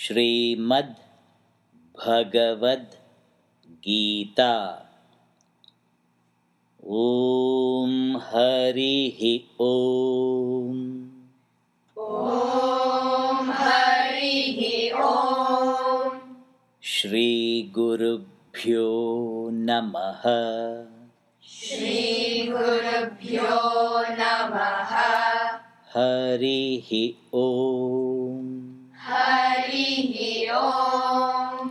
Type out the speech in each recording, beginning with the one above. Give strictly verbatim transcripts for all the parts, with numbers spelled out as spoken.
श्रीमद् भगवद् गीता। ओम हरिः ओम। ओम हरिः ओम। श्री गुरुभ्यो नमः। श्री गुरुभ्यो नमः। हरिः ओम। हरिः ओम।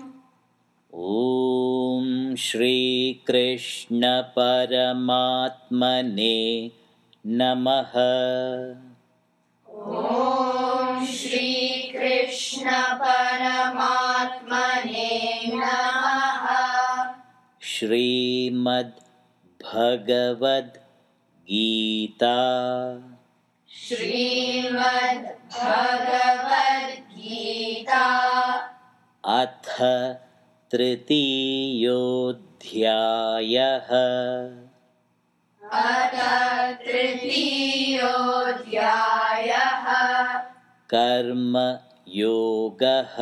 ओम श्री कृष्ण परमात्मने नमः। ओम श्री कृष्ण परमात्मने नमः। श्रीमद् भगवद् गीता। श्रीमद् भगवद् गीता। अथ तृतीयोऽध्यायः। अथ तृतीयोऽध्यायः। कर्मयोगः।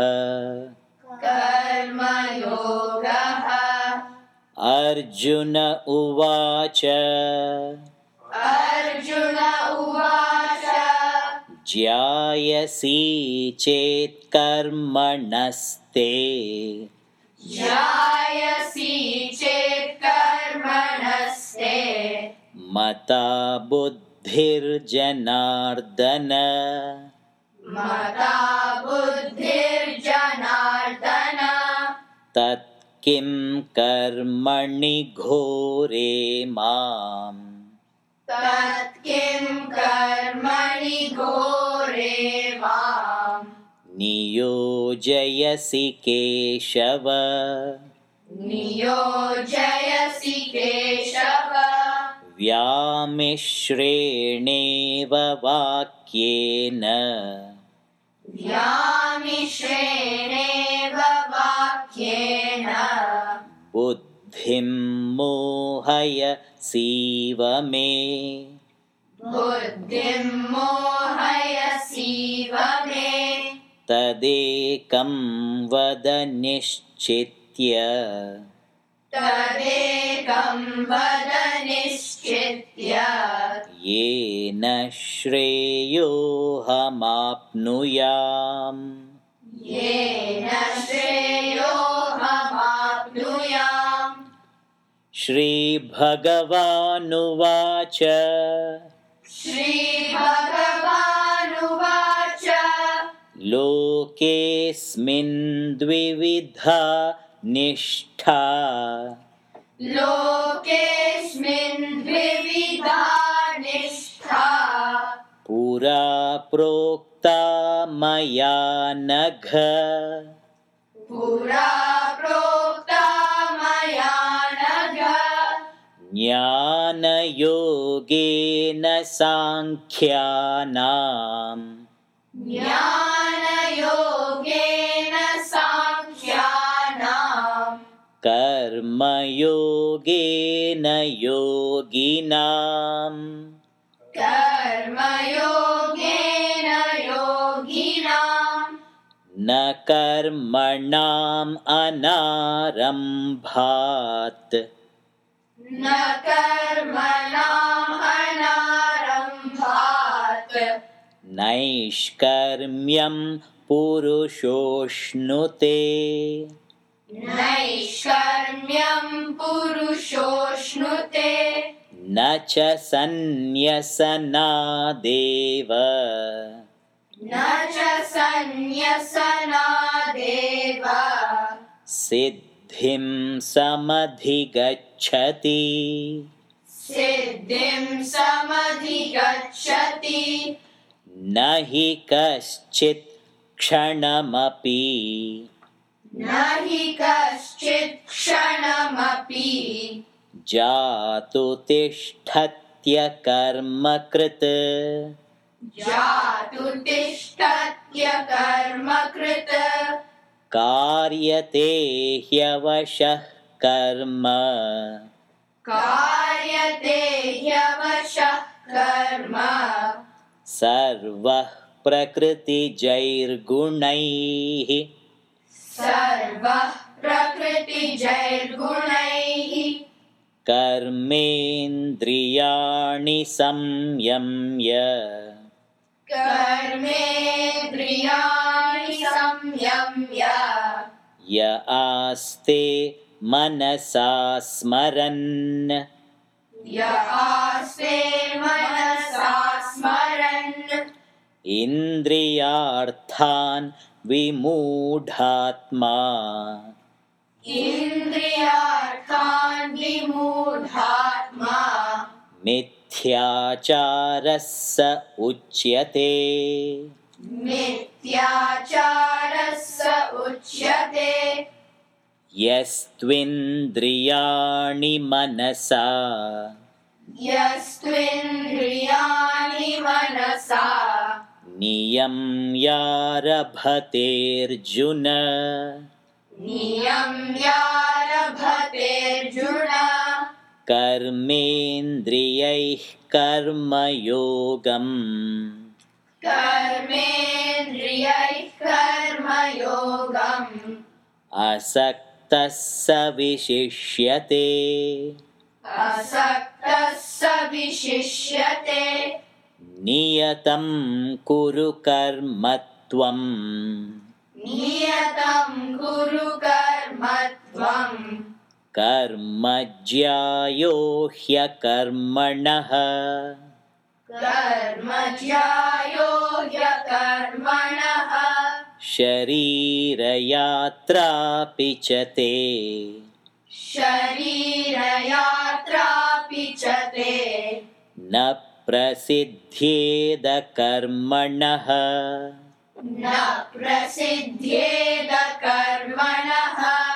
कर्मयोगः। अर्जुन उवाच। अर्जुन उवाच। ज्यायसि चेत् कर्मणस्ते। ज्यायसि चेत् कर्मणस्ते। मता बुद्धिर्जनार्दन। मता बुद्धिर्जनार्दन। तत् किं कर्मणि घोरे माम्। तत् किं कर्मणि घोरे माम्। नियोजयसि केशव। नियोजयसि केशव। व्यामिश्रेणेव वाक्येन। व्यामिश्रेणेव वाक्येन। बुद्धिं मोहयसीव मे। बुद्धिं मोहयसीव मे। तदेकं वद निश्चित्य। तदेकं वद निश्चित्य। येन श्रेयोऽहमाप्नुयाम्। येन श्रेयोऽहमाप्नुयाम्। श्रीभगवानुवाच। श्रीभगवानुवाच। लोकेऽस्मिन् द्विविधा निष्ठा। लोकेऽस्मिन् द्विविधा निष्ठा। पुरा प्रोक्ता मया नघ। पुरा प्रोक्ता मया नघ। ज्ञानयोगेन साङ्ख्यानाम्। ज्ञानयोगेन साङ्ख्यानाम्। कर्मयोगेन योगिनाम्। कर्मयोगेन योगिनाम्। न कर्मणाम् अनारम्भात्। न कर्मणाम् अनारम्भात्। नैष्कर्म्यं पुरुषोऽश्नुते। नैष्कर्म्यं पुरुषोऽश्नुते। न च सन्न्यसनादेव। न च सन्न्यसनादेव। सिद्धिं समधिगच्छति। सिद्धिं समधिगच्छति। न हि कश्चित् क्षणमपि। न हि कश्चित् क्षणमपि। जातु तिष्ठत्य कर्मकृत्। जातु तिष्ठत्य कर्मकृत्। कार्यते ह्यवशः कर्म। कार्यते ह्यवशः कर्म। सर्वः प्रकृतिजैर्गुणैः सर्वः प्रकृतिजैर्गुणैः कर्मेन्द्रियाणि संयम्य कर्मेन्द्रियाणि संयम्य य आस्ते मनसा स्मरन् य आस्ते मनसा स्मरन् इन्द्रियार्थान् विमूढात्मा इन्द्रियार्थान् विमूढात्मा मिथ्याचारः स उच्यते मिथ्याचारः स उच्यते यस्त्विन्द्रियाणि मनसा यस्त्विन्द्रियाणि मनसा नियम्यारभतेऽर्जुन नियम्यारभतेऽर्जुन कर्मेन्द्रियैः कर्मयोगम् कर्मेन्द्रियैः कर्मयोगम् असक्तः स विशिष्यते असक्तः स विशिष्यते नियतं कुरु कर्म त्वम् नियतं कुरु कर्म त्वम् कर्म ज्यायो ह्यकर्मणः कर्म ज्यायो ह्यकर्मणः शरीरयात्रापि च ते शरीरयात्रापि च ते न प्रसिद्ध्येद कर्मणः न प्रसिद्ध्येद कर्मणः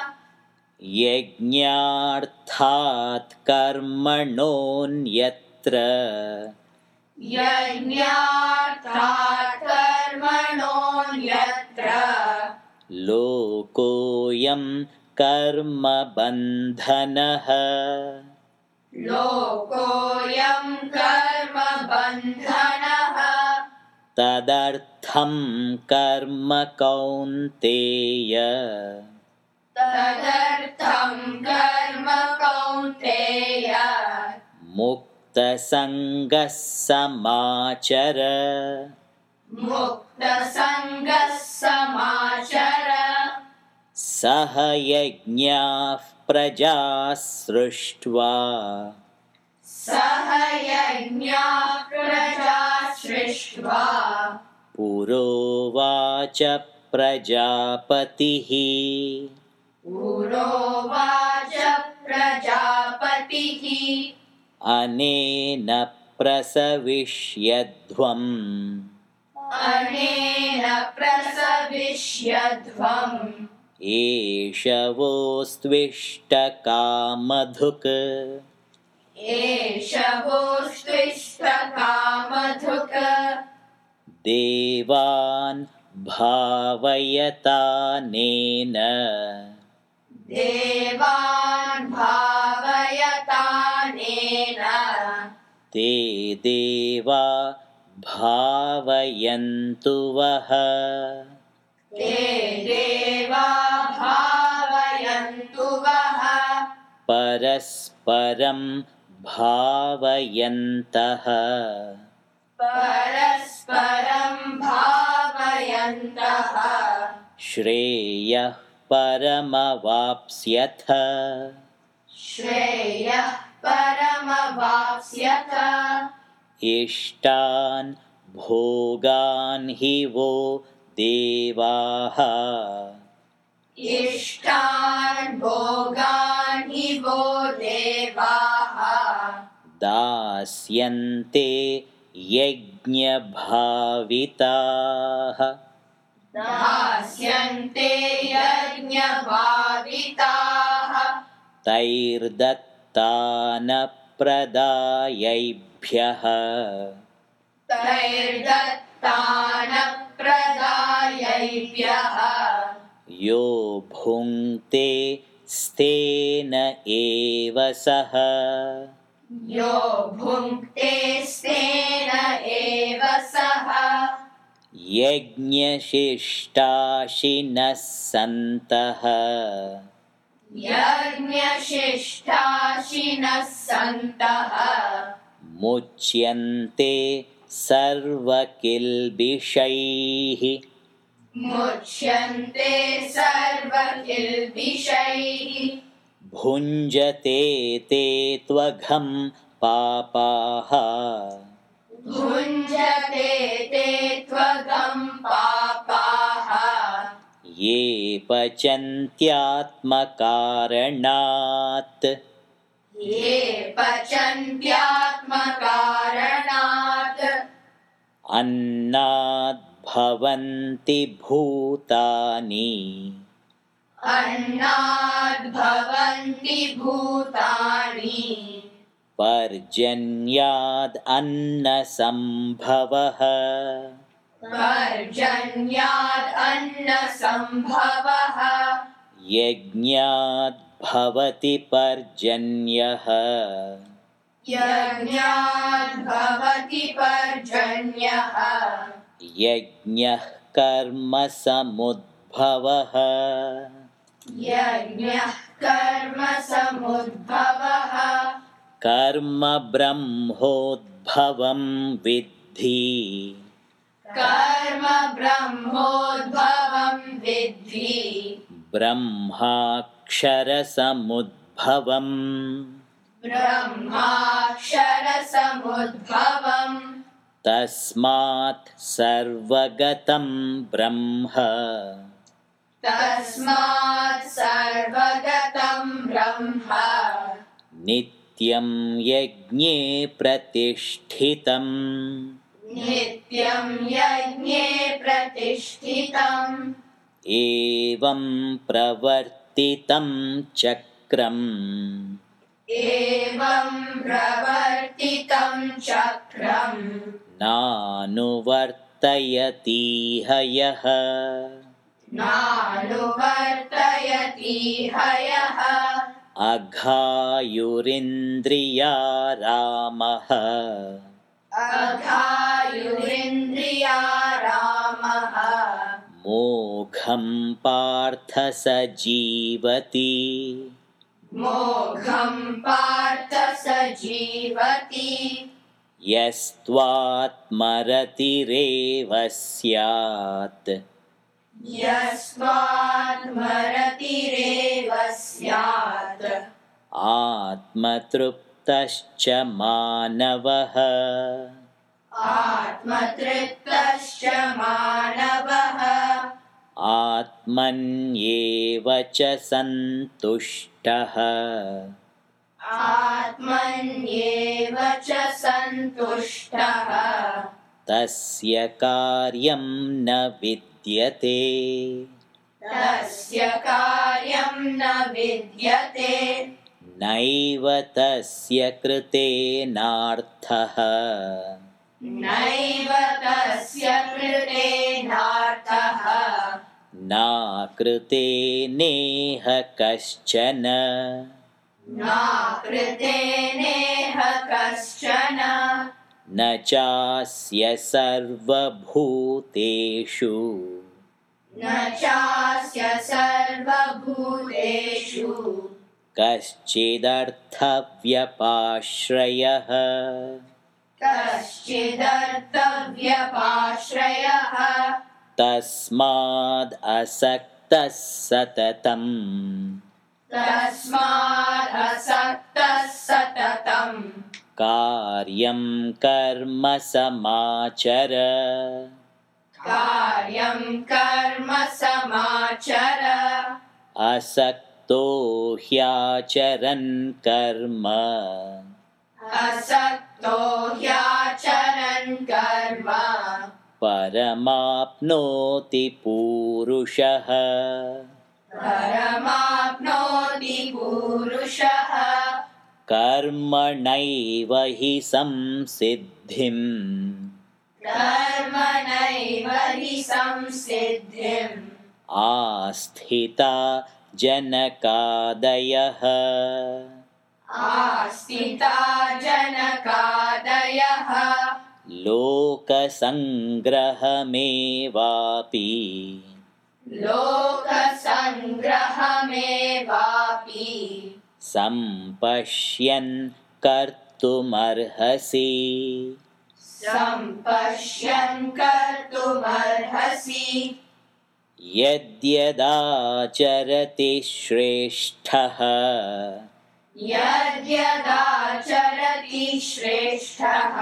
यज्ञार्थात् कर्मणोऽन्यत्र यज्ञार्थात् कर्मणोऽन्यत्र लोकोऽयं कर्मबन्धनः लोकोऽयं कर्मबन्धनः तदर्थं कर्म कौन्तेय तदर्थं कर्म कौन्तेय मुक्तसङ्गः समाचर मुक्तसङ्गः समाचर सह यज्ञाः प्रजा सृष्ट्वा सह यज्ञाः प्रजा सृष्ट्वा पुरोवाच प्रजापतिः पुरोवाच प्रजापतिः अनेन प्रसविष्यध्वम् अनेन प्रसविष्यध्वम् एष वोस्त्विष्टकामधुक् एष वोस्त्विष्टकामधुक् देवान् भावयतानेन देवान् भावयतानेन ते देवा भावयन्तु वः ते देवा भावयन्तु वः परस्परं भावयन्तः परस्परं भावयन्तः श्रेयः परमवाप्स्यथ श्रेयः परमवाप्स्यथ इष्टान् भोगान् हि वो देवाः इष्टान् भोगान् हि वो देवाः दास्यन्ते यज्ञभाविताः दास्यन्ते यज्ञभाविताः तैर्दत्तानप्रदायैभ्यः तैर्दत्तानप्रदायैभ्यः यो भुङ्क्ते स्तेन एव सः यो भुङ्क्ते स्तेन एव सः यज्ञशिष्टाशिनः सन्तः यज्ञशिष्टाशिनः सन्तः मुच्यन्ते सर्वकिल्बिषैः मुच्यन्ते सर्वकिल्बिषैः भुञ्जते ते त्वघं पापाः भुञ्जते ते त्वगं पापाः ये पचन्त्यात्मकारणात् ये पचन्त्यात्मकारणात् अन्नाद्भवन्ति भूतानि अन्नाद्भवन्ति भूतानि पर्जन्याद् अन्नसम्भवः पर्जन्याद् अन्नसम्भवः यज्ञाद् भवति पर्जन्यः यज्ञाद् भवति पर्जन्यः यज्ञः कर्मसमुद्भवः यज्ञः कर्मसमुद्भवः कर्म ब्रह्मोद्भवं विद्धि कर्म ब्रह्मोद्भवं विद्धि ब्रह्माक्षरसमुद्भवम् ब्रह्माक्षरसमुद्भवम् तस्मात् सर्वगतं ब्रह्म तस्मात् सर्वगतं ब्रह्म नित्यं यज्ञे प्रतिष्ठितम् नित्यं यज्ञे प्रतिष्ठितम् एवं प्रवर्तितं चक्रम् एवं प्रवर्तितं चक्रम् नानुवर्तयतीह यः नानुवर्तयतीह यः अघायुरिन्द्रियारामः अघायुरिन्द्रियारामः मोघं पार्थ स जीवति मोघं पार्थ स जीवति यस्त्वात्मरतिरेव स्यात् यस्मात्मरतिरेव स्यात् आत्मतृप्तश्च मानवः आत्मतृप्तश्च मानवः आत्मन्येव च सन्तुष्टः आत्मन्येव च सन्तुष्टः तस्य कार्यं न विद्यते तस्य कार्यं न विद्यते नैव तस्य कृतेनार्थः नैव तस्य कृतेनार्थः नाकृते नेह कश्चन नाकृते नेह कश्चन न चास्य सर्वभूतेषु न चास्य सर्वभूतेषु कश्चिदर्थव्यपाश्रयः कश्चिदर्थव्यपाश्रयः तस्माद् असक्तः सततम् तस्माद् असक्तः सततम् कार्यं कर्म समाचर कार्यं कर्म समाचर असक्तो ह्याचरन् कर्म असक्तो ह्याचरन् कर्म परमाप्नोति पूरुषः परमाप्नोति पूरुषः कर्मणैव हि संसिद्धिम् कर्मणैव हि संसिद्धिम् आस्थिता जनकादयः आस्थिता जनकादयः लोकसङ्ग्रहमेवापि लोकसङ्ग्रहमेवापि सम्पश्यन् कर्तुमर्हसि सम्पश्यन् कर्तुमर्हसि यद्यदाचरति श्रेष्ठः यद्यदाचरति श्रेष्ठः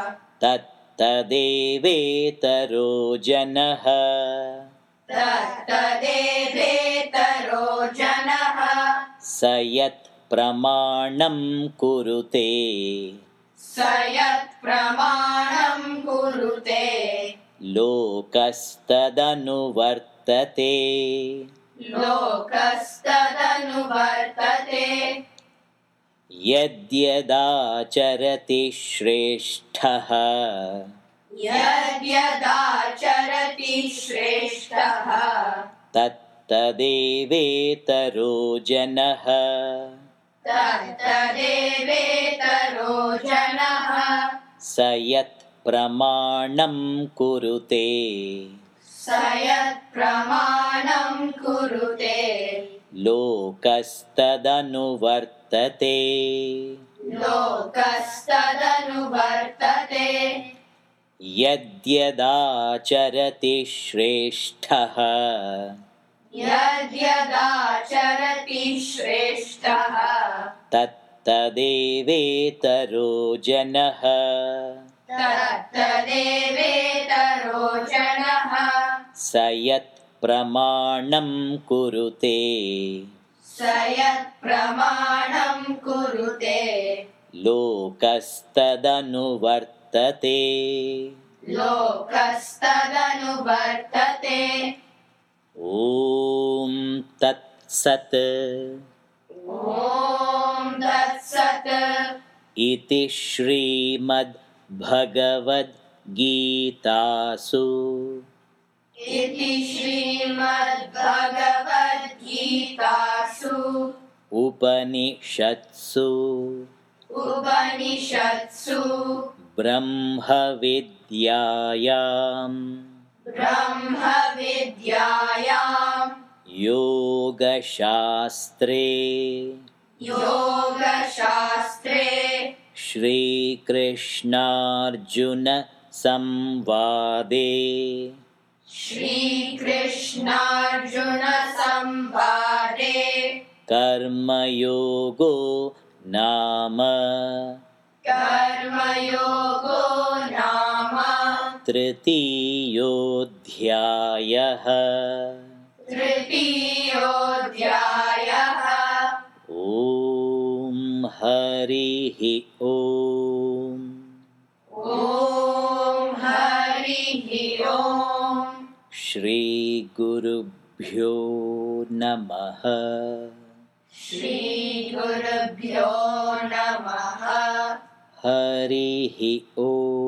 तत्तदेवेतरो जनः तत्तदेवेतरो जनः स यत् प्रमाणं कुरुते स यत् प्रमाणं कुरुते लोकस्तदनुवर्तते लोकस्तदनुवर्तते यद्यदाचरति श्रेष्ठः यद्यदाचरति श्रेष्ठः तत्तदेवेतरो जनः तत्तदेवेतरो जनः स यत् प्रमाणं कुरुते स यत् प्रमाणं कुरुते लोकस्तदनुवर्तते लोकस्तदनुवर्तते यद्यदाचरति श्रेष्ठः यद्यदाचरति श्रेष्ठः तत्तदेवेतरो जनः तत्तदेवेतरो जनः स यत् प्रमाणं कुरुते स यत् प्रमाणं कुरुते लोकस्तदनुवर्तते लोकस्तदनुवर्तते ॐ तत्सत् ॐ तत्सत् इति श्रीमद्भगवद्गीतासु इति श्रीमद्भगवद्गीतासु उपनिषत्सु उपनिषत्सु ब्रह्मविद्यायां ब्रह्मविद्यायां योगशास्त्रे योगशास्त्रे श्रीकृष्णार्जुनसंवादे श्रीकृष्णार्जुनसंवादे कर्मयोगो नाम कर्मयोगो नाम तृतीयोऽध्यायः तृतीयोऽध्यायः ॐ हरिः ॐ ॐ हरिः ॐ श्रीगुरुभ्यो नमः श्रीगुरुभ्यो नमः हरिः ॐ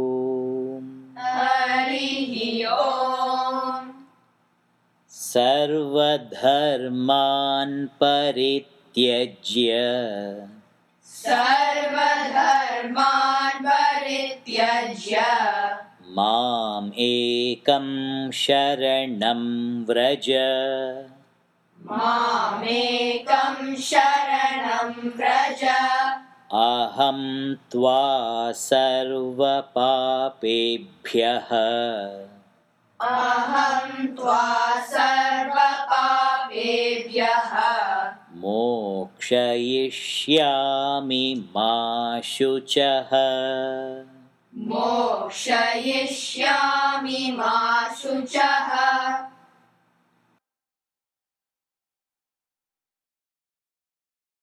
हरिः ॐ सर्वधर्मान् परित्यज्य सर्वधर्मान् परित्यज्य माम् एकं शरणं व्रज मामेकं शरणं व्रज अहं त्वा सर्वपापेभ्यः अहं त्वा सर्वपापेभ्यः मोक्षयिष्यामि मा शुचः मोक्षयिष्यामि मा शुचः